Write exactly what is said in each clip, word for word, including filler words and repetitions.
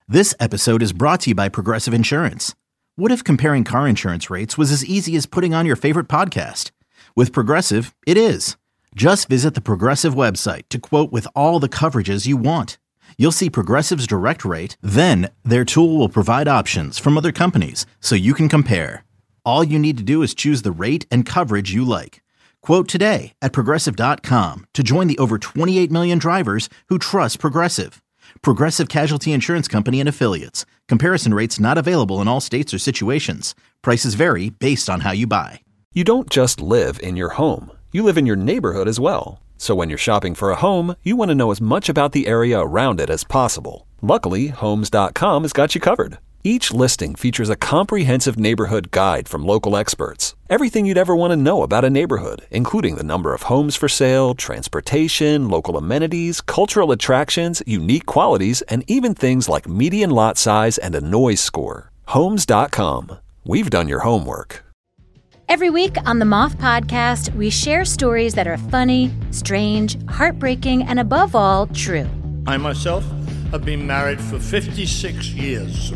This episode is brought to you by Progressive Insurance. What if comparing car insurance rates was as easy as putting on your favorite podcast? With Progressive, it is. Just visit the Progressive website to quote with all the coverages you want. You'll see Progressive's direct rate, then their tool will provide options from other companies so you can compare. All you need to do is choose the rate and coverage you like. Quote today at progressive dot com to join the over twenty-eight million drivers who trust Progressive. Progressive Casualty Insurance Company and Affiliates. Comparison rates not available in all states or situations. Prices vary based on how you buy. You don't just live in your home. You live in your neighborhood as well. So when you're shopping for a home, you want to know as much about the area around it as possible. Luckily, Homes dot com has got you covered. Each listing features a comprehensive neighborhood guide from local experts. Everything you'd ever want to know about a neighborhood, including the number of homes for sale, transportation, local amenities, cultural attractions, unique qualities, and even things like median lot size and a noise score. Homes dot com. We've done your homework. Every week on the Moth Podcast, we share stories that are funny, strange, heartbreaking, and above all, true. I myself have been married for fifty-six years.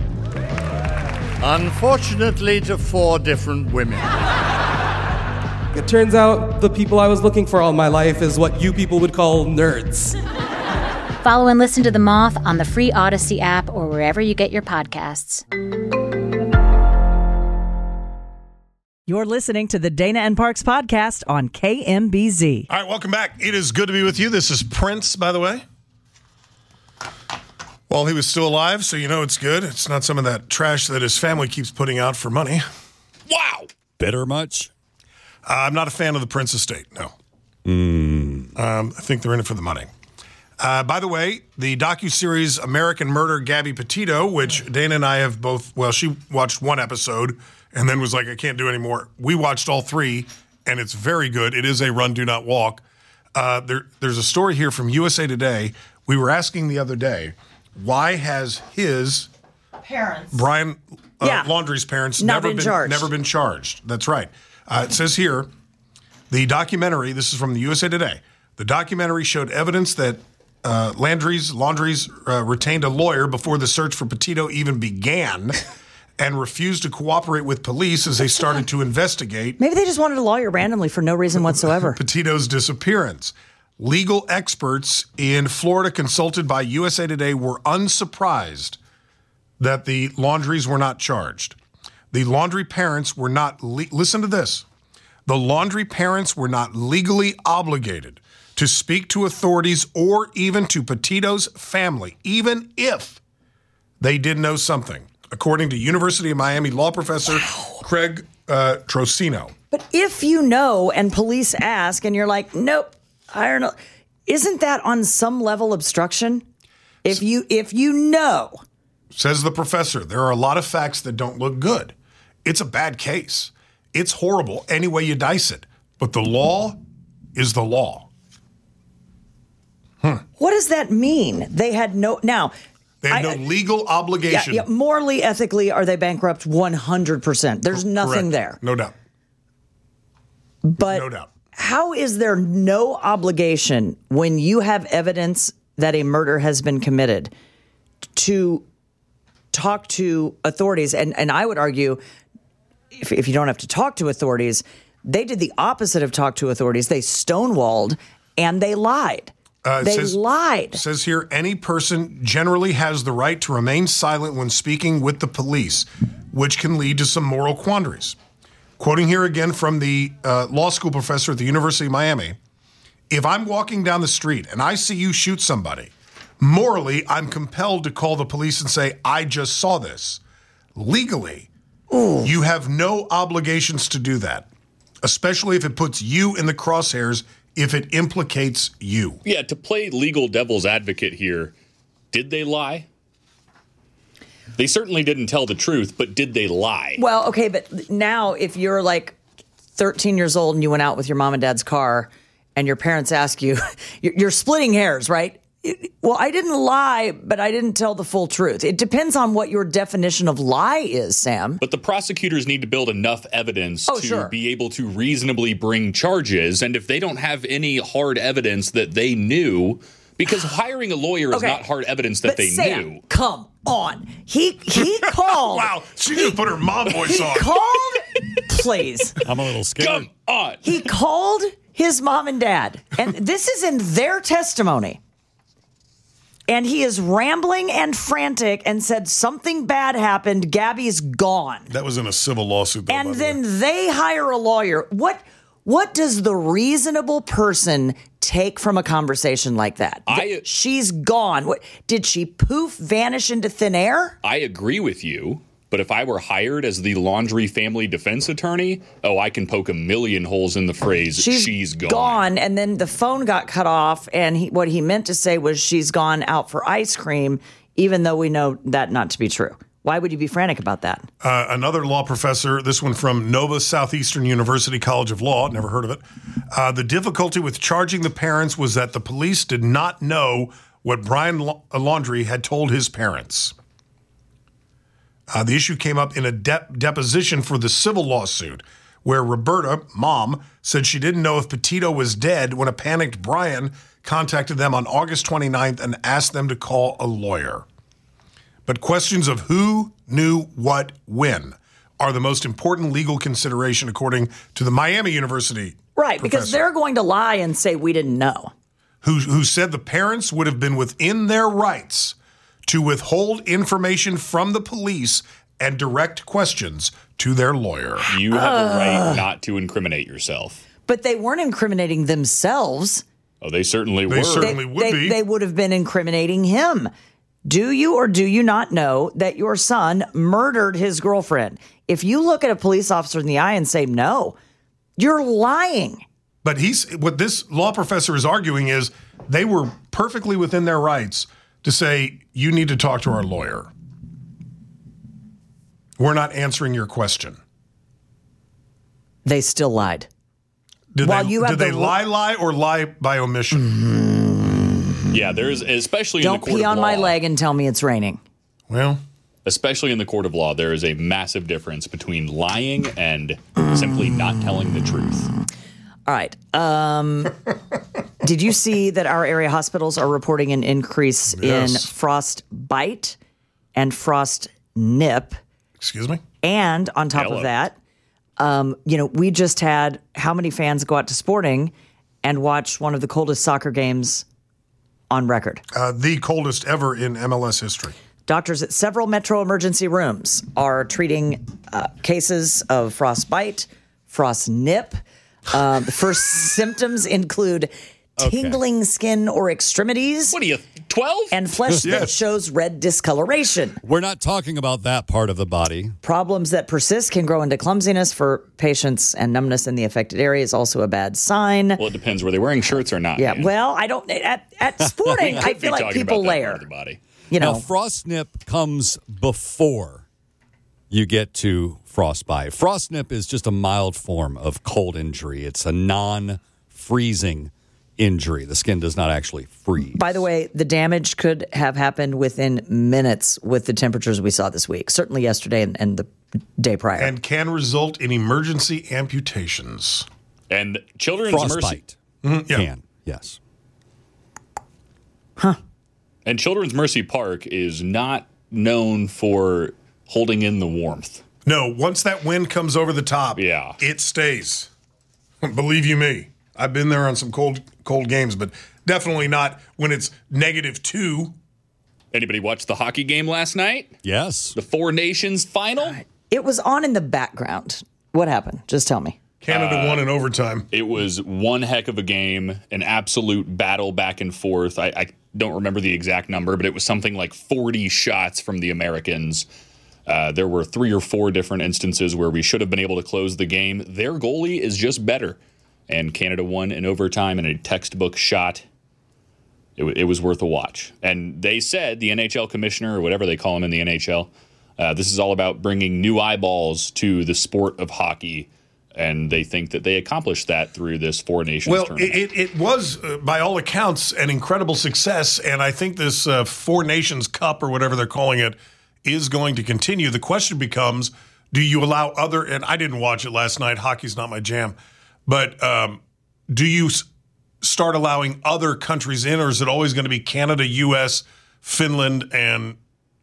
Unfortunately, to four different women. It turns out the people I was looking for all my life is what you people would call nerds. Follow and listen to The Moth on the free Odyssey app or wherever you get your podcasts. You're listening to the Dana and Parks podcast on K M B Z. All right, welcome back. It is good to be with you. This is Prince, by the way. While he was still alive, so you know it's good. It's not some of that trash that his family keeps putting out for money. Wow. Bitter much? Uh, I'm not a fan of the Prince estate, no. Mm. Um, I think they're in it for the money. Uh, by the way, the docuseries American Murder, Gabby Petito, which Dana and I have both, well, she watched one episode and then was like, I can't do any more. We watched all three, and it's very good. It is a run, do not walk. Uh, there, there's a story here from U S A Today. We were asking the other day, why has his parents, Brian uh, yeah. Laundrie's parents, Not never been been, charged. never been charged? That's right. Uh, it says here, the documentary, this is from the U S A Today, the documentary showed evidence that uh, Landry's, Laundrie's uh, retained a lawyer before the search for Petito even began and refused to cooperate with police as they started to investigate. Maybe they just wanted a lawyer randomly for no reason whatsoever. Petito's disappearance. Legal experts in Florida consulted by U S A Today were unsurprised that the Laundries were not charged. The Laundrie parents were not, le- listen to this, the Laundrie parents were not legally obligated to speak to authorities or even to Petito's family, even if they did know something, according to University of Miami law professor wow. Craig uh, Trocino. But if you know and police ask and you're like, nope, I don't know. Isn't that on some level obstruction? If you if you know. Says the professor, there are a lot of facts that don't look good. It's a bad case. It's horrible any way you dice it. But the law is the law. Hmm. What does that mean? They had no... Now... They had I, no legal obligation. Yeah, yeah, morally, ethically, are they bankrupt? one hundred percent. There's nothing Correct. there. No doubt. But... No doubt. How is there no obligation when you have evidence that a murder has been committed to talk to authorities? And, and I would argue, if, if you don't have to talk to authorities, they did the opposite of talk to authorities. They stonewalled and they lied. Uh, they says, lied. It says here, any person generally has the right to remain silent when speaking with the police, which can lead to some moral quandaries. Quoting here again from the uh, law school professor at the University of Miami, if I'm walking down the street and I see you shoot somebody, morally, I'm compelled to call the police and say, I just saw this. Legally, Ooh. You have no obligations to do that, especially if it puts you in the crosshairs, if it implicates you. Yeah, to play legal devil's advocate here, did they lie? They certainly didn't tell the truth, but did they lie? Well, okay, but now if you're like thirteen years old and you went out with your mom and dad's car and your parents ask you, you're splitting hairs, right? Well, I didn't lie, but I didn't tell the full truth. It depends on what your definition of lie is, Sam. But the prosecutors need to build enough evidence oh, to sure. be able to reasonably bring charges. And if they don't have any hard evidence that they knew, because hiring a lawyer is okay. not hard evidence that but they Sam, knew. Come on. He he called. Wow, she just put her mom voice He on. called, please. I'm a little scared. Come on. He called his mom and dad, and this is in their testimony. And he is rambling and frantic and said something bad happened. Gabby's gone. That was in a civil lawsuit, though, And by the then way. they hire a lawyer. What what does the reasonable person take from a conversation like that? I- She's gone. What, did she poof, vanish into thin air? I agree with you, but if I were hired as the Laundrie family defense attorney, oh, I can poke a million holes in the phrase, she's, she's gone. gone. And then the phone got cut off, and he, what he meant to say was she's gone out for ice cream, even though we know that not to be true. Why would you be frantic about that? Uh, another law professor, this one from Nova Southeastern University College of Law, never heard of it. Uh, the difficulty with charging the parents was that the police did not know what Brian La- Laundrie had told his parents. Uh, the issue came up in a de- deposition for the civil lawsuit, where Roberta, mom, said she didn't know if Petito was dead when a panicked Brian contacted them on August twenty-ninth and asked them to call a lawyer. But questions of who knew what when are the most important legal consideration, according to the Miami University Right, because professor, they're going to lie and say we didn't know. who, who said the parents would have been within their rights to withhold information from the police and direct questions to their lawyer. You have a right not to incriminate yourself. But they weren't incriminating themselves. Oh, they certainly They were. certainly They, would they, be. they would have been incriminating him. Do you or do you not know that your son murdered his girlfriend? If you look at a police officer in the eye and say no, you're lying. But he's what this law professor is arguing is they were perfectly within their rights to say, you need to talk to our lawyer. We're not answering your question. They still lied. Did While they, you have did they the- lie, lie, or lie by omission? Yeah, there's especially Don't in the court pee of on law. my leg and tell me it's raining. Well, Especially in the court of law, there is a massive difference between lying and simply not telling the truth. All right. Um, did you see that our area hospitals are reporting an increase in Yes. frostbite and frost nip? excuse me? And on top Hello. of that, um, you know, we just had how many fans go out to Sporting and watch one of the coldest soccer games on record? Uh, the coldest ever in M L S history. Doctors at several metro emergency rooms are treating uh, cases of frostbite, frost nip. Uh, the first symptoms include tingling skin or extremities. What are you, twelve? And flesh that Yes. shows red discoloration. We're not talking about that part of the body. Problems that persist can grow into clumsiness for patients, and numbness in the affected area is also a bad sign. Well, it depends. Were they wearing shirts or not? Yeah, man? well, I don't. At, at Sporting, I Could be feel like talking people about that part layer. of the body. You know, Now, frost nip comes before you get to frostbite. Frost nip is just a mild form of cold injury. It's a non-freezing injury. The skin does not actually freeze. by the way, the damage could have happened within minutes with the temperatures we saw this week. Certainly yesterday and, and the day prior. And can result in emergency amputations. And Children's Mercy Frostbite Yeah. can, yes. and Children's Mercy Park is not known for holding in the warmth. No, once that wind comes over the top, Yeah. it stays. Believe you me. I've been there on some cold cold games, but definitely not when it's negative two. Anybody watch the hockey game last night? Yes. The Four Nations final? It was on in the background. What happened? Just tell me. Canada won in overtime. It was one heck of a game, an absolute battle back and forth. I, I don't remember the exact number, but it was something like forty shots from the Americans. Uh, there were three or four different instances where we should have been able to close the game. Their goalie is just better. And Canada won in overtime in a textbook shot. It, w- it was worth a watch. And they said, the N H L commissioner, or whatever they call him in the N H L, uh, this is all about bringing new eyeballs to the sport of hockey. And they think that they accomplished that through this Four Nations Well, tournament. it, it, it was, uh, by all accounts, an incredible success. And I think this uh, Four Nations Cup, or whatever they're calling it, is going to continue. The question becomes, do you allow other, and I didn't watch it last night, hockey's not my jam, but um, do you s- start allowing other countries in, or is it always going to be Canada, U S, Finland, and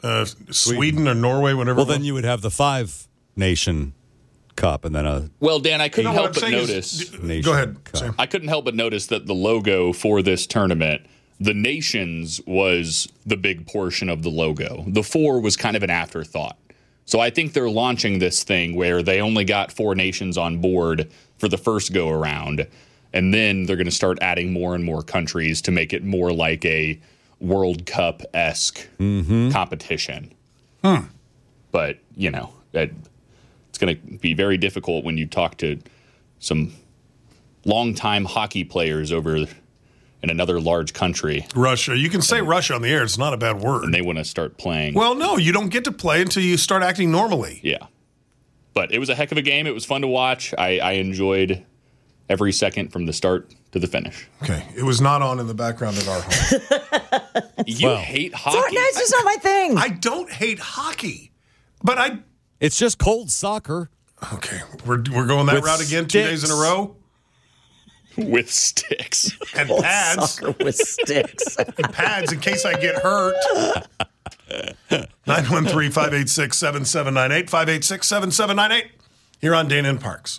uh, Sweden or Norway, whatever. Well, then you would have the five nation cup and then a. Well, Dan, I couldn't No, what help I'm but saying notice. is- nation Go ahead, cup. Sam. I couldn't help but notice that the logo for this tournament, the nations was the big portion of the logo. The four was kind of an afterthought. So I think they're launching this thing where they only got four nations on board for the first go around, and then they're going to start adding more and more countries to make it more like a World Cup-esque Mm-hmm. competition. Hmm. But, you know, that it's going to be very difficult when you talk to some longtime hockey players over in another large country Russia. You can say Russia on the air. It's not a bad word. and they want to start playing. Well, no, you don't get to play until you start acting normally. Yeah. But it was a heck of a game. It was fun to watch. I, I enjoyed every second from the start to the finish. Okay. It was not on in the background at our home. You Well. hate So, hockey. no, it's just not my thing. I don't hate hockey, but I. It's just cold soccer. Okay. We're, we're going that With route again two days in a sticks. row. With sticks. And Old pads. soccer with sticks. And pads in case I get hurt. nine one three, five eight six, seven seven nine eight, five eight six, seven seven nine eight. Here on Dana and Parks.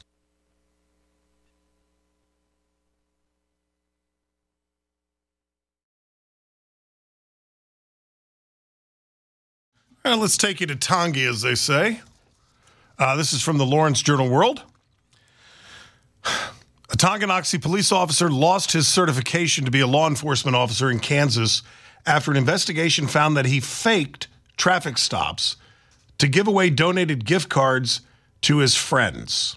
All right, let's take you to Tongi, as they say. Uh, this is from the Lawrence Journal World. A Tonganoxie police officer lost his certification to be a law enforcement officer in Kansas after an investigation found that he faked traffic stops to give away donated gift cards to his friends.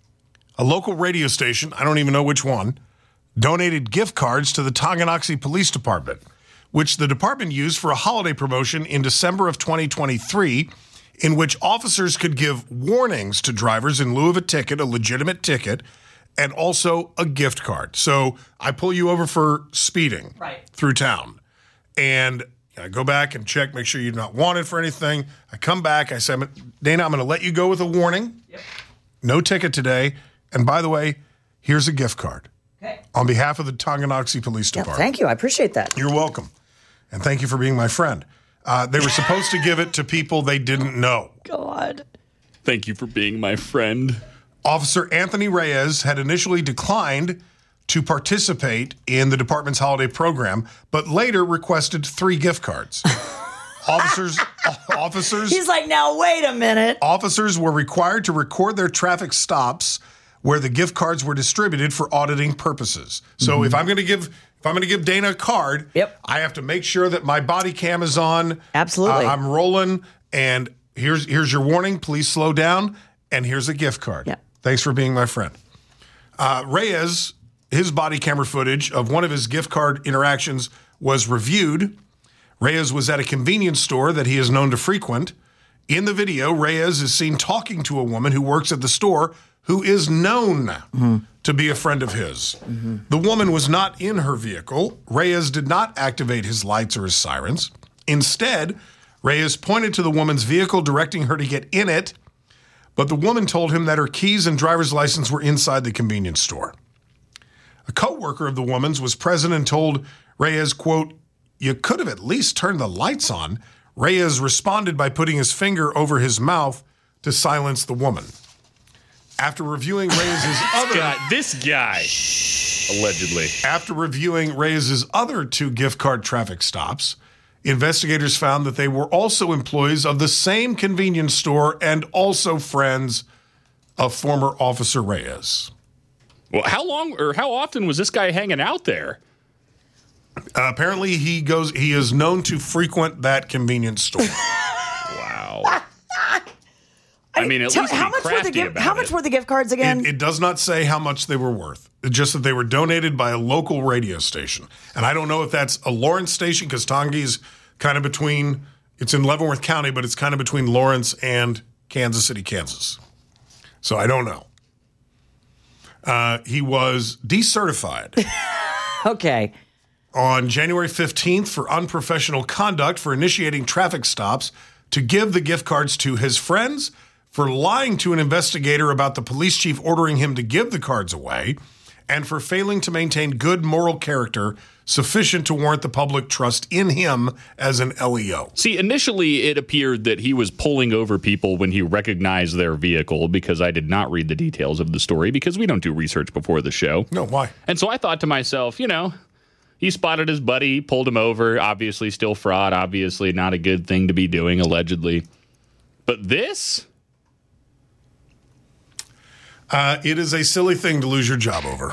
A local radio station, I don't even know which one, donated gift cards to the Tonganoxie Police Department, which the department used for a holiday promotion in December of twenty twenty-three, in which officers could give warnings to drivers in lieu of a ticket, a legitimate ticket, and also a gift card. So I pull you over for speeding Right. through town, and I go back and check, make sure you're not wanted for anything. I come back, I say, Dana, I'm going to let you go with a warning. Yep. No ticket today. And by the way, here's a gift card. Okay. On behalf of the Tonganoxie Police Yeah, Department. thank you. I appreciate that. You're welcome. And thank you for being my friend. Uh, they were supposed to give it to people they didn't know. God. Thank you for being my friend. Officer Anthony Reyes had initially declined to participate in the department's holiday program, but later requested three gift cards. officers, officers, He's like, now wait a minute. officers were required to record their traffic stops where the gift cards were distributed for auditing purposes. So Mm-hmm. if I'm going to give if I'm going to give Dana a card, Yep. I have to make sure that my body cam is on. Absolutely. Uh, I'm rolling, and here's here's your warning. Please slow down, and here's a gift card. Yep. Thanks for being my friend. Uh, Reyes, his body camera footage of one of his gift card interactions was reviewed. Reyes was at a convenience store that he is known to frequent. In the video, Reyes is seen talking to a woman who works at the store who is known mm-hmm. to be a friend of his. Mm-hmm. The woman was not in her vehicle. Reyes did not activate his lights or his sirens. Instead, Reyes pointed to the woman's vehicle, directing her to get in it, but the woman told him that her keys and driver's license were inside the convenience store. A co-worker of the woman's was present and told Reyes, quote, "You could have at least turned the lights on." Reyes responded by putting his finger over his mouth to silence the woman. After reviewing Reyes' other God, this guy, allegedly. After reviewing Reyes' other two gift card traffic stops, investigators found that they were also employees of the same convenience store and also friends of former Officer Reyes. Well, how long or how often was this guy hanging out there? Uh, apparently, he goes. He is known to frequent that convenience store. Wow. I mean, at Tell- least how be much were the crafty gift? about How much it. were the gift cards again? It, it does not say how much they were worth. It's just that they were donated by a local radio station, and I don't know if that's a Lawrence station because Tongi's kind of between. It's in Leavenworth County, but it's kind of between Lawrence and Kansas City, Kansas. So I don't know. Uh, he was decertified. Okay. On January fifteenth for unprofessional conduct for initiating traffic stops to give the gift cards to his friends, for lying to an investigator about the police chief ordering him to give the cards away, and for failing to maintain good moral character sufficient to warrant the public trust in him as an L E O. See, initially it appeared that he was pulling over people when he recognized their vehicle, because I did not read the details of the story because we don't do research before the show. No, why? And so I thought to myself, you know, he spotted his buddy, pulled him over, obviously still fraud, obviously not a good thing to be doing, allegedly. But this? Uh, it is a silly thing to lose your job over.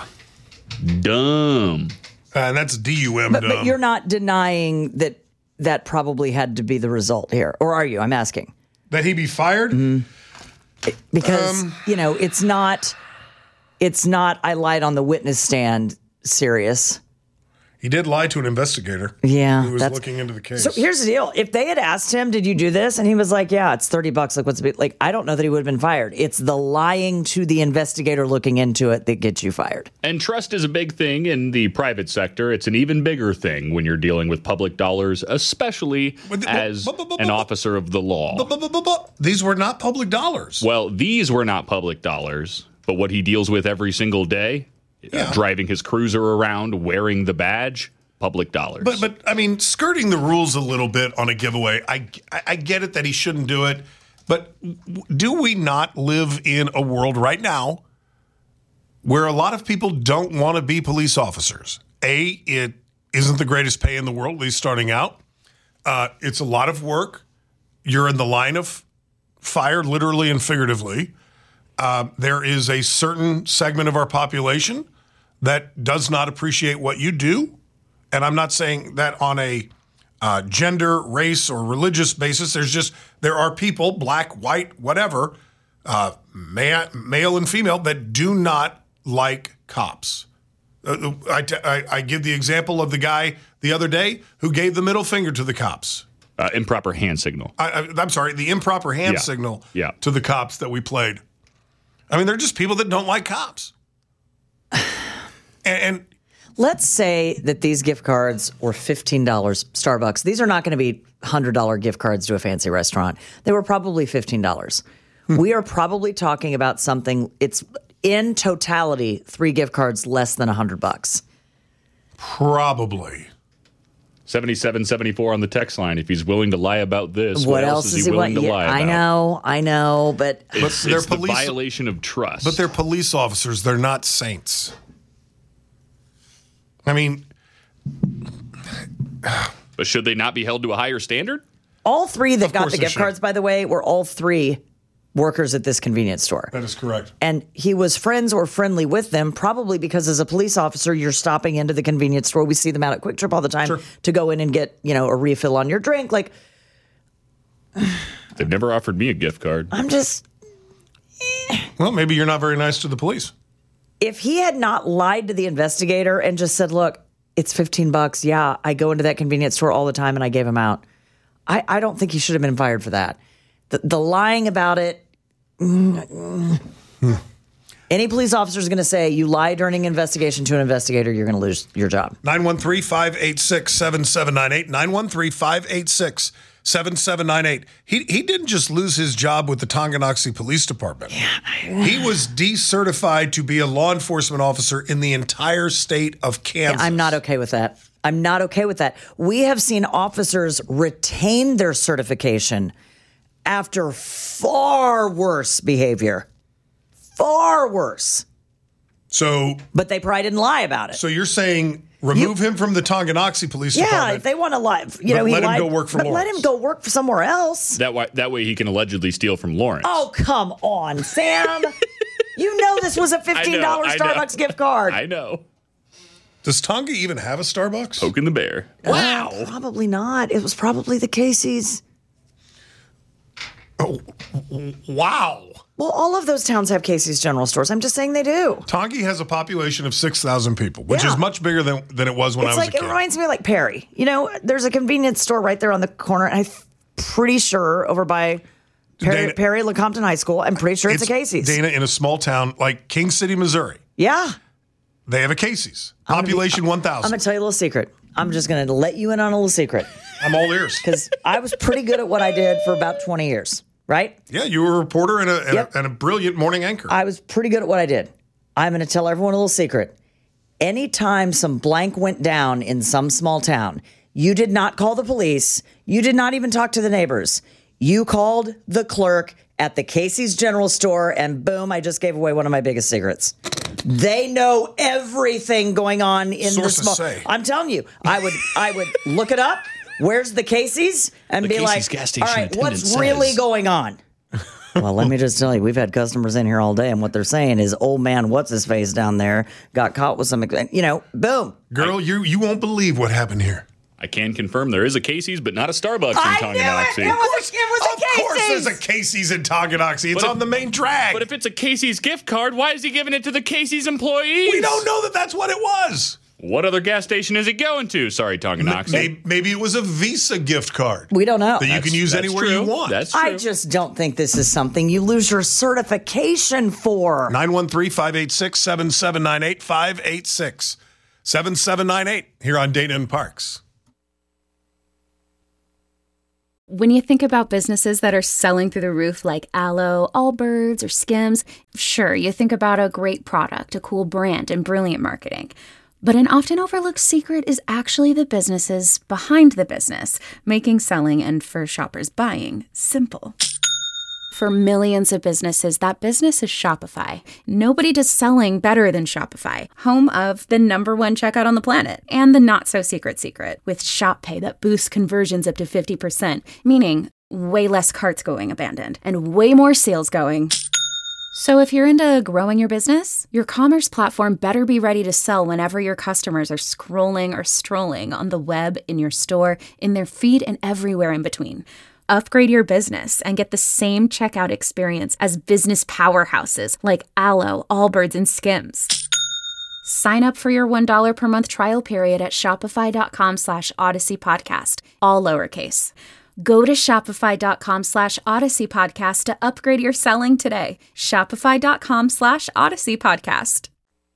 Dumb. Uh, and that's D U M But, dumb. but you're not denying that that probably had to be the result here, or are you? I'm asking. That he be fired? Mm-hmm. Because, um, you know, it's not, it's not, I lied on the witness stand serious. He did lie to an investigator. Yeah. Who was looking into the case. So here's the deal. If they had asked him, did you do this? And he was like, yeah, it's thirty bucks. Like, what's the big, like, I don't know that he would have been fired. It's the lying to the investigator looking into it that gets you fired. And trust is a big thing in the private sector. It's an even bigger thing when you're dealing with public dollars, especially as an officer of the law. These were not public dollars. Well, these were not public dollars, but what he deals with every single day, yeah. uh, driving his cruiser around, wearing the badge, public dollars. But, but I mean, skirting the rules a little bit on a giveaway, I, I get it that he shouldn't do it, but do we not live in a world right now where a lot of people don't want to be police officers? A, it isn't the greatest pay in the world, at least starting out. Uh, it's a lot of work. You're in the line of fire, literally and figuratively. Uh, there is a certain segment of our population that does not appreciate what you do. And I'm not saying that on a uh, gender, race, or religious basis. There's just, there are people, black, white, whatever, uh, ma- male and female, that do not like cops. Uh, I, t- I, I give the example of the guy the other day who gave the middle finger to the cops. Uh, improper hand signal. I, I, I'm sorry, the improper hand yeah. signal yeah. to the cops that we played. I mean, they're just people that don't like cops. and, and let's say that these gift cards were fifteen dollars, Starbucks. These are not going to be one hundred dollars gift cards to a fancy restaurant. They were probably fifteen dollars. Hmm. We are probably talking about something, it's in totality, three gift cards less than one hundred bucks. Probably. seventy-seven seventy-four on the text line. If he's willing to lie about this, what, what else, else is he willing he to lie about? I know, I know, but it's, but they're it's police, the violation of trust. But they're police officers. They're not saints. I mean, but should they not be held to a higher standard? All three that got the gift cards, by the way, were all three workers at this convenience store. That is correct. And he was friends or friendly with them, probably because as a police officer, you're stopping into the convenience store. We see them out at Quick Trip all the time sure. to go in and get, you know, a refill on your drink. Like, they've never offered me a gift card. I'm just. Eh. Well, maybe you're not very nice to the police. If he had not lied to the investigator and just said, look, it's fifteen bucks. Yeah, I go into that convenience store all the time and I gave him out. I, I don't think he should have been fired for that. The, the lying about it. Mm, hmm. Any police officer is going to say you lie during an investigation to an investigator, you're going to lose your job. nine one three, five eight six, seven seven nine eight. nine one three, five eight six, seven seven nine eight. He he didn't just lose his job with the Tonganoxie Police Department. Yeah. He was decertified to be a law enforcement officer in the entire state of Kansas. Yeah, I'm not okay with that. I'm not okay with that. We have seen officers retain their certification after far worse behavior. Far worse. So, but they probably didn't lie about it. So you're saying remove you, him from the Tonganoxie Police yeah, Department? Yeah, if they want to lie, you know, let he him lied, go work for but Lawrence. Let him go work for somewhere else. That way, that way he can allegedly steal from Lawrence. Oh, come on, Sam. You know this was a fifteen dollars I know, I Starbucks know. gift card. I know. Does Tonga even have a Starbucks? Poking the bear. Wow. Uh, probably not. It was probably the Casey's. Oh, wow. Well, all of those towns have Casey's General Stores. I'm just saying they do. Tongi has a population of six thousand people, which yeah. is much bigger than, than it was when it's I was like, a kid. It reminds me of like Perry. You know, there's a convenience store right there on the corner, and I'm pretty sure over by Perry, Dana, Perry Lecompton High School, I'm pretty sure it's, it's a Casey's. Dana, in a small town like King City, Missouri. Yeah. They have a Casey's. Population be, one thousand. I'm going to tell you a little secret. I'm just going to let you in on a little secret. I'm all ears. Because I was pretty good at what I did for about twenty years. Right? Yeah, you were a reporter and a, and, yep. a, and a brilliant morning anchor. I was pretty good at what I did. I'm going to tell everyone a little secret. anytime some blank went down in some small town, you did not call the police. You did not even talk to the neighbors. You called the clerk at the Casey's General Store, and boom, I just gave away one of my biggest secrets. They know everything going on in Sources the small. say. I'm telling you, I would, I would look it up. Where's the Casey's? And The be Casey's like, gas station all right, attendant what's really says." going on? Well, let me just tell you, we've had customers in here all day, and what they're saying is, old man, what's his face down there, got caught with some, you know, boom. Girl, you you won't believe what happened here. I can confirm there is a Casey's, but not a Starbucks in I Tonganoxie. knew it. It was a, it was a Of course Casey's. there's a Casey's in Tonganoxie. It's But on if- the main drag. But if it's a Casey's gift card, why is he giving it to the Casey's employees? we don't know that that's what it was. What other gas station is he going to? Sorry, Tonganoxie. Maybe, maybe it was a Visa gift card We don't know. that you can use That's anywhere true. you want. That's true. I just don't think this is something you lose your certification for. nine one three, five eight six, seven seven nine eight, five eight six, seven seven nine eight here on Dana and Parks. When you think about businesses that are selling through the roof like Aloe, Allbirds, or Skims, sure, you think about a great product, a cool brand, and brilliant marketing. But an often overlooked secret is actually the businesses behind the business, making selling and for shoppers buying simple. For millions of businesses, that business is Shopify. Nobody does selling better than Shopify, home of the number one checkout on the planet, and the not-so-secret secret, with Shop Pay that boosts conversions up to fifty percent, meaning way less carts going abandoned, and way more sales going. So if you're into growing your business, your commerce platform better be ready to sell whenever your customers are scrolling or strolling on the web, in your store, in their feed, and everywhere in between. Upgrade your business and get the same checkout experience as business powerhouses like Aloe, Allbirds, and Skims. Sign up for your one dollar per month trial period at shopify.com slash Odyssey Podcast, all lowercase. Go to shopify.com slash Odyssey Podcast to upgrade your selling today. Shopify.com slash Odyssey Podcast.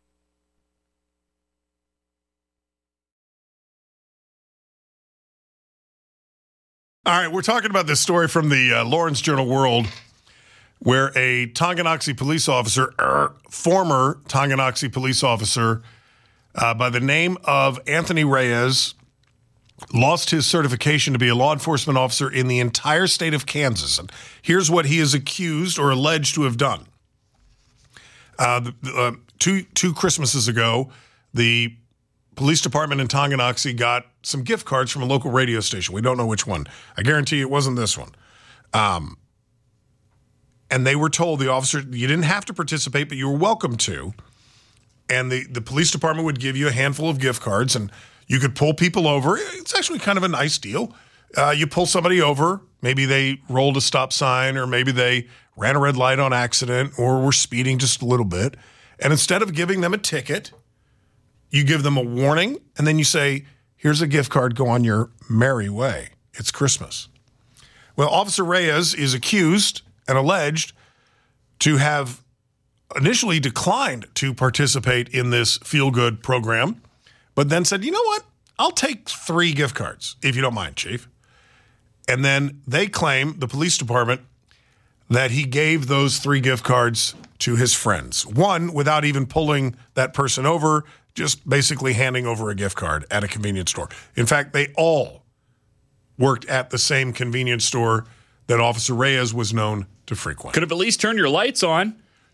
All right, we're talking about this story from the uh, Lawrence Journal World, where a Tonganoxie police officer, er, former Tonganoxie police officer uh, by the name of Anthony Reyes, lost his certification to be a law enforcement officer in the entire state of Kansas. And here's what he is accused or alleged to have done. Uh, the, uh, two, two Christmases ago, the police department in Tonganoxie got some gift cards from a local radio station. We don't know which one. I guarantee you it wasn't this one. Um, and they were told, the officer, you didn't have to participate, but you were welcome to. And the, the police department would give you a handful of gift cards, and you could pull people over. It's actually kind of a nice deal. Uh, you pull somebody over. Maybe they rolled a stop sign, or maybe they ran a red light on accident, or were speeding just a little bit. And instead of giving them a ticket, you give them a warning, and then you say, here's a gift card, go on your merry way. It's Christmas. Well, Officer Reyes is accused and alleged to have initially declined to participate in this feel-good program, but then said, you know what? I'll take three gift cards, if you don't mind, Chief. And then they claim, the police department, that he gave those three gift cards to his friends. One, without even pulling that person over, just basically handing over a gift card at a convenience store. In fact, they all worked at the same convenience store that Officer Reyes was known to frequent. Could have at least turned your lights on.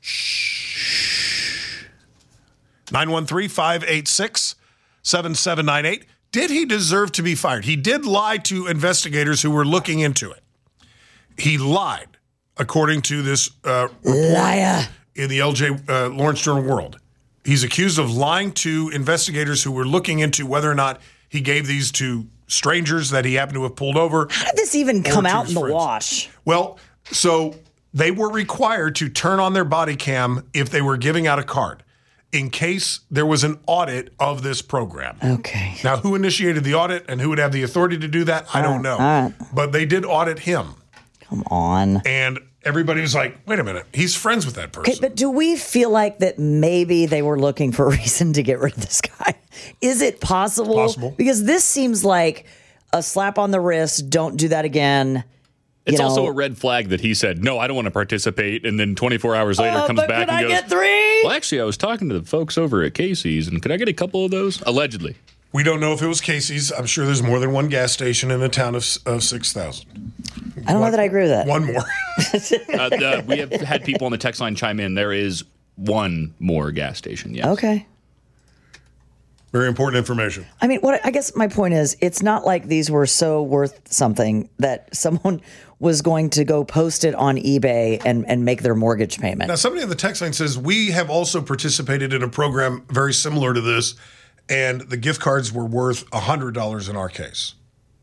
nine one three, five eight six, seven seven nine eight. Did he deserve to be fired? He did lie to investigators who were looking into it. He lied, according to this uh, report Liar. in the L J uh, Lawrence Journal World. He's accused of lying to investigators who were looking into whether or not he gave these to strangers that he happened to have pulled over. How did this even come to out his in the friends. wash? Well, so they were required to turn on their body cam if they were giving out a card in case there was an audit of this program. Okay. Now, who initiated the audit and who would have the authority to do that, I don't know. all right. But they did audit him. Come on. And everybody was like, wait a minute, he's friends with that person. Okay, but do we feel like that maybe they were looking for a reason to get rid of this guy? Is it possible? Possible. Because this seems like a slap on the wrist, don't do that again. It's you know, also a red flag that he said, no, I don't want to participate. And then twenty-four hours later uh, comes but back could and I goes, get three? well, actually, I was talking to the folks over at Casey's, and could I get a couple of those? Allegedly. We don't know if it was Casey's. I'm sure there's more than one gas station in a town of, of six thousand. I don't one, know that I agree with that. One more. uh, the, we have had people on the text line chime in. There is one more gas station, yes. Okay. Very important information. I mean, what I guess my point is, it's not like these were so worth something that someone was going to go post it on eBay and, and make their mortgage payment. Now, somebody on the text line says, we have also participated in a program very similar to this, and the gift cards were worth one hundred dollars in our case.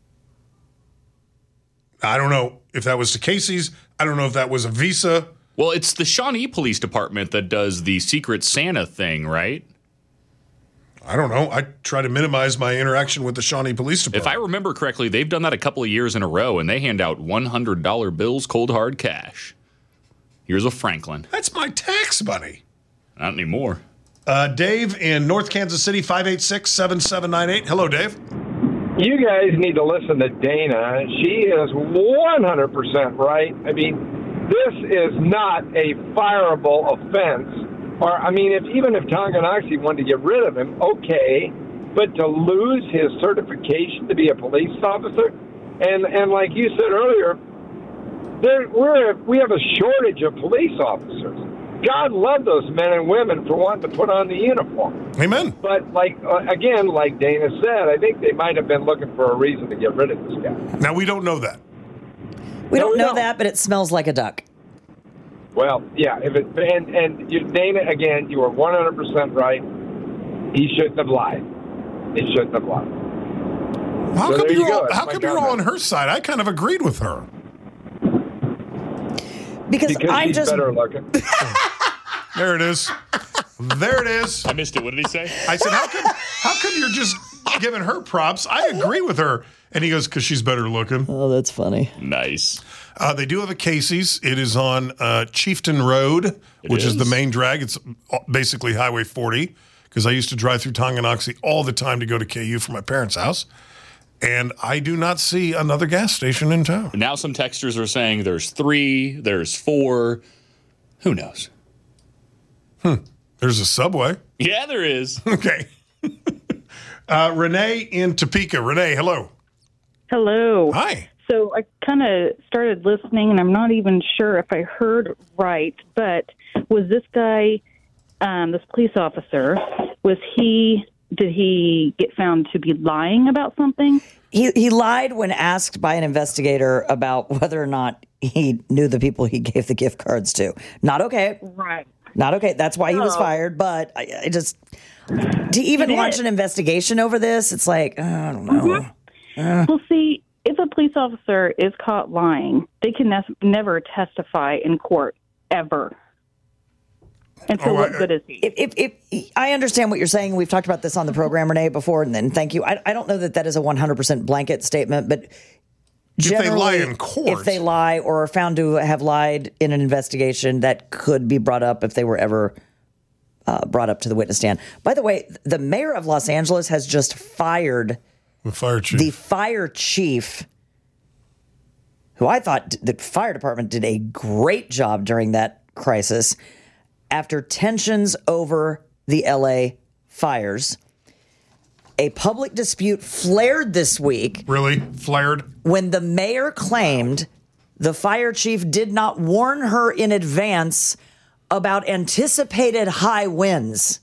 I don't know if that was to Casey's. I don't know if that was a Visa. Well, it's the Shawnee Police Department that does the Secret Santa thing, right? I don't know. I try to minimize my interaction with the Shawnee Police Department. If I remember correctly, they've done that a couple of years in a row, and they hand out one hundred dollar bills, cold hard cash. Here's a Franklin. That's my tax money. Not anymore. Uh, Dave in North Kansas City, five eight six, seven seven nine eight. Hello, Dave. You guys need to listen to Dana. She is one hundred percent right. I mean, this is not a fireable offense. Or, I mean, if even if Tonganoxie wanted to get rid of him, okay, but to lose his certification to be a police officer, and and like you said earlier, there we're we have a shortage of police officers. God love those men and women for wanting to put on the uniform. Amen. But like uh, again, like Dana said, I think they might have been looking for a reason to get rid of this guy. Now we don't know that. We no, don't we know don't. that, but it smells like a duck. Well, yeah, if it and and you, Dana, again, you were one hundred percent right. He shouldn't have lied. He shouldn't have lied. How so come there you're, you all, go. how come you're all on her side? I kind of agreed with her. Because, because I'm she's just better looking. There it is. There it is. I missed it. What did he say? I said, how come, how come you're just giving her props? I agree with her. And he goes, because she's better looking. Oh, that's funny. Nice. Uh, they do have a Casey's. It is on uh, Chieftain Road, It which is. is the main drag. It's basically Highway forty, because I used to drive through Tonganoxie all the time to go to K U for my parents' house. And I do not see another gas station in town. Now some texters are saying there's three, there's four. Who knows? Hmm. There's a Subway. Yeah, there is. Okay. uh, Renee in Topeka. Renee, hello. Hello. Hi. So I kind of started listening, and I'm not even sure if I heard right, but was this guy, um, this police officer, was he, did he get found to be lying about something? He he lied when asked by an investigator about whether or not he knew the people he gave the gift cards to. Not okay. Right. Not okay. That's why he was Oh. fired. But I, I just to even He launch did. an investigation over this, it's like I don't know. Uh, Well, see, if a police officer is caught lying, they can ne- never testify in court, ever. And so Oh, what I- good is he? if, if, if I understand what you're saying, we've talked about this on the program, Renee, before, and then thank you. I, I don't know that that is a one hundred percent blanket statement, but If they lie generally, in court. if they lie or are found to have lied in an investigation, that could be brought up if they were ever uh, brought up to the witness stand. By the way, the mayor of Los Angeles has just fired The fire chief. the fire chief, who I thought the fire department did a great job during that crisis, after tensions over the L A fires. A public dispute flared this week really? Flared? when the mayor claimed the fire chief did not warn her in advance about anticipated high winds.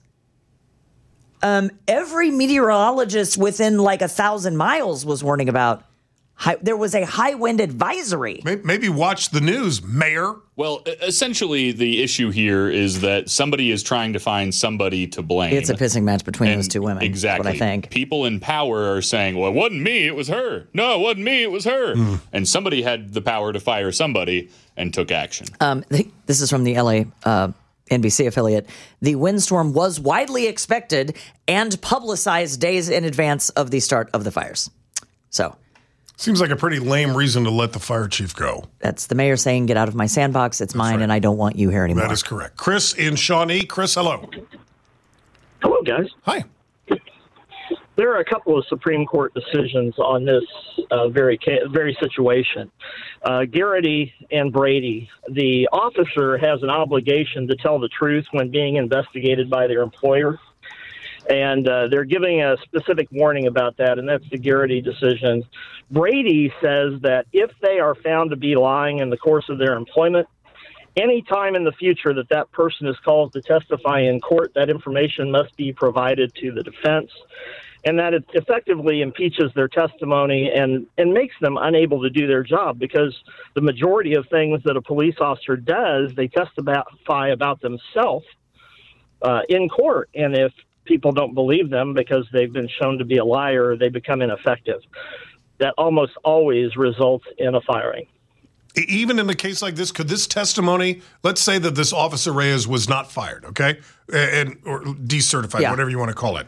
Um, every meteorologist within like a thousand miles was warning about high. There was a high wind advisory. Maybe, maybe watch the news, Mayor. Well, e- essentially, the issue here is that somebody is trying to find somebody to blame. It's a pissing match between And those two women. Exactly. That's what I think. People in power are saying, well, it wasn't me, it was her. No, it wasn't me, it was her. Mm. And somebody had the power to fire somebody and took action. Um, this is from the L A uh, N B C affiliate. The windstorm was widely expected and publicized days in advance of the start of the fires. So Seems like a pretty lame reason to let the fire chief go. that's the mayor saying, get out of my sandbox. It's mine, and I don't want you here anymore. That is correct. Chris in Shawnee. Chris, hello. Hello, guys. Hi. there are a couple of Supreme Court decisions on this uh, very ca- very situation. Uh, Garrity and Brady, the officer has an obligation to tell the truth when being investigated by their employer. And uh, they're giving a specific warning about that, and that's the Garrity decision. Brady says that if they are found to be lying in the course of their employment, any time in the future that that person is called to testify in court, that information must be provided to the defense, and that it effectively impeaches their testimony and, and makes them unable to do their job, because the majority of things that a police officer does, they testify about themselves uh, in court. And if people don't believe them because they've been shown to be a liar, they become ineffective. That almost always results in a firing. Even in a case like this, could this testimony, let's say that this Officer Reyes was not fired, okay, and or decertified, yeah. whatever you want to call it,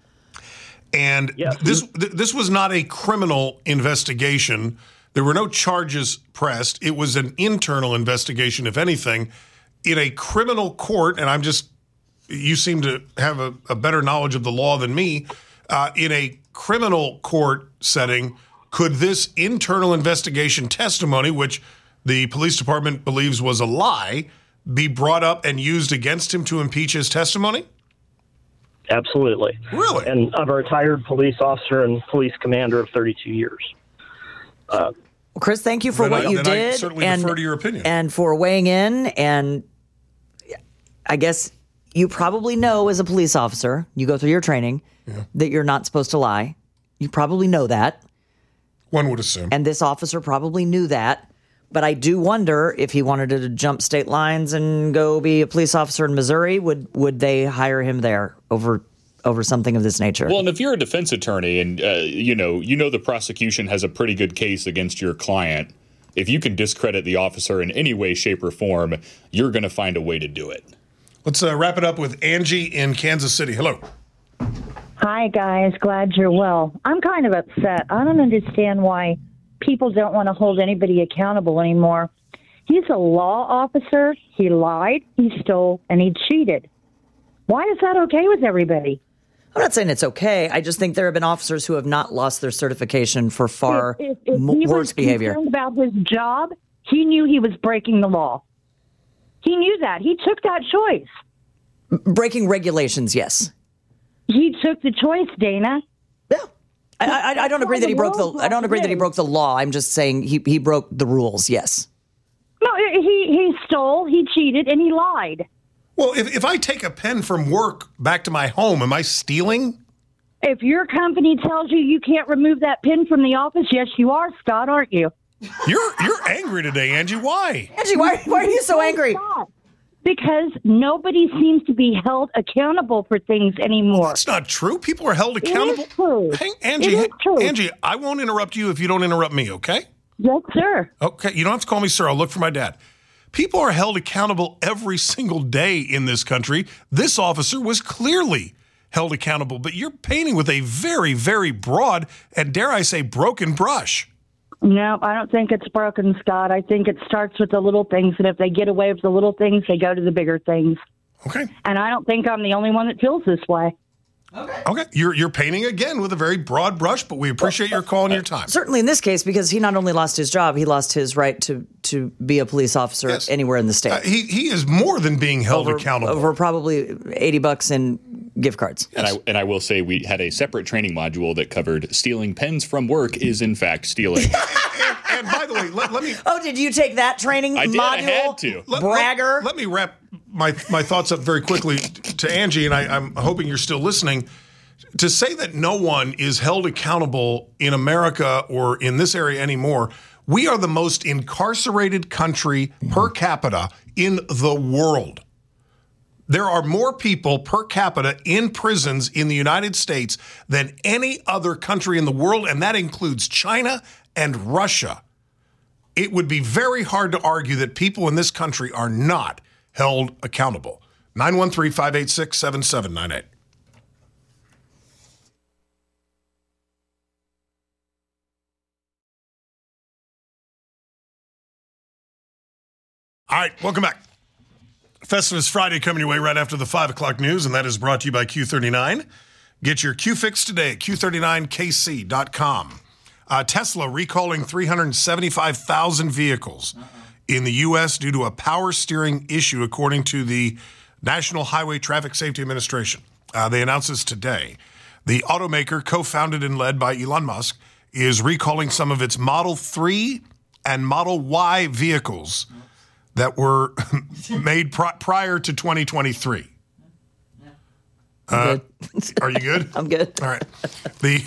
and yes. this th- this was not a criminal investigation. There were no charges pressed. It was an internal investigation, if anything, in a criminal court. And I'm just, you seem to have a, a better knowledge of the law than me. Uh, in a criminal court setting, could this internal investigation testimony, which the police department believes was a lie, be brought up and used against him to impeach his testimony? Absolutely. Really? And I'm a retired police officer and police commander of thirty-two years. Uh, well, Chris, thank you for then what I, you then did. I certainly and, defer to your opinion. And for weighing in. And I guess you probably know as a police officer, you go through your training, yeah. that you're not supposed to lie. You probably know that. One would assume. And this officer probably knew that. But I do wonder if he wanted to jump state lines and go be a police officer in Missouri, would would they hire him there over over something of this nature? Well, and if you're a defense attorney and uh, you know you know the prosecution has a pretty good case against your client, if you can discredit the officer in any way, shape, or form, you're going to find a way to do it. Let's uh, wrap it up with Angie in Kansas City. Hello. Hi, guys. Glad you're well. I'm kind of upset. I don't understand why people don't want to hold anybody accountable anymore. He's a law officer. He lied, he stole, and he cheated. Why is that okay with everybody? I'm not saying it's okay. I just think there have been officers who have not lost their certification for far if, if, if m- he worse was behavior. Concerned about his job, he knew he was breaking the law. He knew that. He took that choice. Breaking regulations, yes. He took the choice, Dana. Yeah. I, I, I don't agree that he broke the. I don't agree that he broke the law. I'm just saying he, he broke the rules. Yes. No, he he stole, he cheated, and he lied. Well, if if I take a pen from work back to my home, am I stealing? If your company tells you you can't remove that pen from the office, yes, you are, Scott, aren't you? You're you're angry today, Angie. Why? Angie, why why are you so angry? Because nobody seems to be held accountable for things anymore. That's not true. People are held accountable. It is true. Hey, Angie, it is true. Angie, I won't interrupt you if you don't interrupt me, okay? Yes, sir. Okay, you don't have to call me sir. I'll look for my dad. People are held accountable every single day in this country. This officer was clearly held accountable, but you're painting with a very, very broad and, dare I say, broken brush. No, I don't think it's broken, Scott. I think it starts with the little things, and if they get away with the little things, they go to the bigger things. Okay. And I don't think I'm the only one that feels this way. Okay. Okay. You're you're painting again with a very broad brush, but we appreciate your call and your time. Certainly in this case, because he not only lost his job, he lost his right to, to be a police officer yes. anywhere in the state. Uh, he he is more than being held over, accountable. Over probably eighty bucks in gift cards. Yes. And I and I will say we had a separate training module that covered stealing pens from work is in fact stealing. and, and by the way, let, let me. Oh, did you take that training I did, module? I had to. Let, Bragger. Let, let me wrap my my thoughts up very quickly to Angie, and I, I'm hoping you're still listening. To say that no one is held accountable in America or in this area anymore, we are the most incarcerated country per capita in the world. There are more people per capita in prisons in the United States than any other country in the world, and that includes China and Russia. It would be very hard to argue that people in this country are not held accountable. nine one three, five eight six, seven seven nine eight. All right, welcome back. Festivus Friday coming your way right after the five o'clock news, and that is brought to you by Q thirty-nine. Get your Q fix today at Q thirty-nine K C dot com. Uh, Tesla recalling three hundred seventy-five thousand vehicles in the U S due to a power steering issue, according to the National Highway Traffic Safety Administration. Uh, they announced this today. The automaker, co-founded and led by Elon Musk, is recalling some of its Model three and Model Y vehicles that were made pr- prior to twenty twenty-three. Uh, are you good? I'm good. All right. The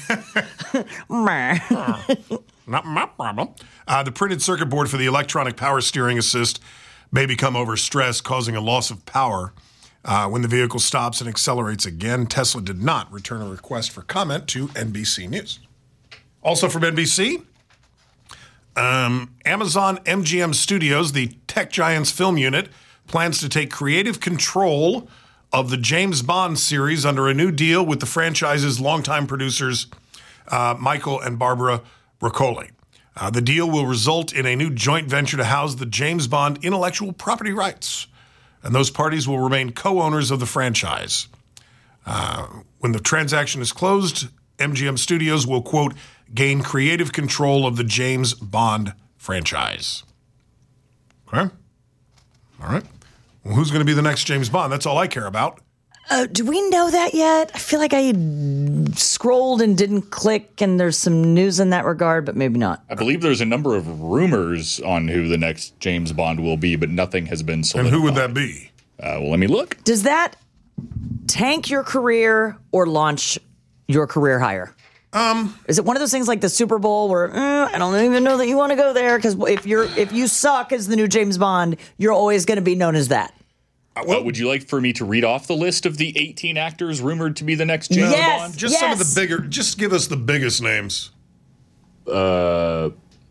not my problem. Uh, the printed circuit board for the electronic power steering assist may become overstressed, causing a loss of power uh, when the vehicle stops and accelerates again. Tesla did not return a request for comment to N B C News. Also from N B C, um, Amazon M G M Studios, the tech giant's film unit, plans to take creative control of the James Bond series under a new deal with the franchise's longtime producers, uh, Michael and Barbara Broccoli. Uh, the deal will result in a new joint venture to house the James Bond intellectual property rights, and those parties will remain co-owners of the franchise. Uh, when the transaction is closed, M G M Studios will, quote, gain creative control of the James Bond franchise. Okay. All right. Well, who's going to be the next James Bond? That's all I care about. Uh, do we know that yet? I feel like I scrolled and didn't click, and there's some news in that regard, but maybe not. I believe there's a number of rumors on who the next James Bond will be, but nothing has been solidified. And who would that be? Uh, well, let me look. Does that tank your career or launch your career higher? Um, is it one of those things like the Super Bowl where eh, I don't even know that you want to go there because if you're if you suck as the new James Bond, you're always going to be known as that. Well, uh, would you like for me to read off the list of the eighteen actors rumored to be the next James yes, Bond? Just yes. some of the bigger. Just give us the biggest names. Uh.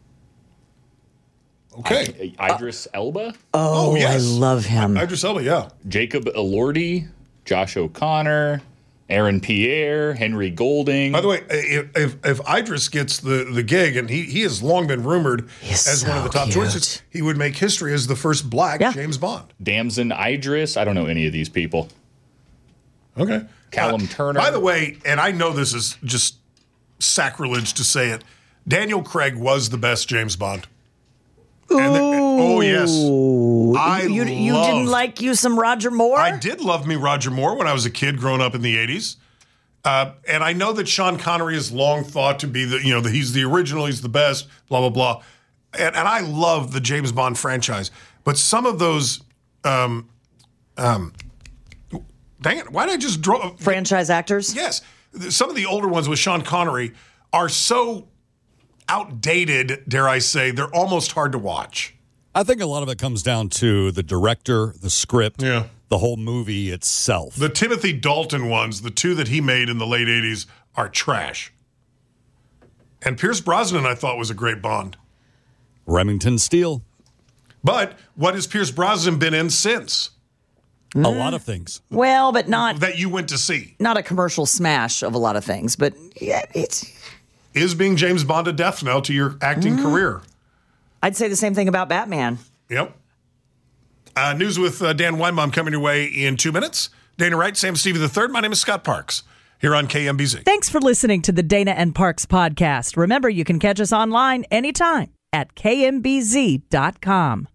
Okay. I, Idris uh, Elba. Oh, oh yes. I love him. Idris Elba, yeah. Jacob Elordi, Josh O'Connor, Aaron Pierre, Henry Golding. By the way, if if, if Idris gets the, the gig, and he, he has long been rumored He's as so one of the top cute. choices, he would make history as the first black yeah. James Bond. Damson Idris. I don't know any of these people. Okay. Callum uh, Turner. By the way, and I know this is just sacrilege to say it, Daniel Craig was the best James Bond. Ooh. And the, oh, yes. I you, you, you loved, didn't like you some Roger Moore? I did love me Roger Moore when I was a kid growing up in the eighties. Uh, and I know that Sean Connery is long thought to be the, you know, the, he's the original, he's the best, blah, blah, blah. And, and I love the James Bond franchise. But some of those, um, um, dang it, why did I just draw? Franchise actors? Yes. Some of the older ones with Sean Connery are so outdated, dare I say, they're almost hard to watch. I think a lot of it comes down to the director, the script, yeah. the whole movie itself. The Timothy Dalton ones, the two that he made in the late eighties, are trash. And Pierce Brosnan, I thought, was a great Bond. Remington Steele. But what has Pierce Brosnan been in since? Mm. A lot of things. Well, but not... That you went to see. Not a commercial smash of a lot of things, but yeah, it's... Is being James Bond a death knell to your acting mm. career? I'd say the same thing about Batman. Yep. Uh, news with uh, Dan Weinbaum coming your way in two minutes. Dana Wright, Sam Stevie the third. My name is Scott Parks here on K M B Z. Thanks for listening to the Dana and Parks podcast. Remember, you can catch us online anytime at K M B Z dot com.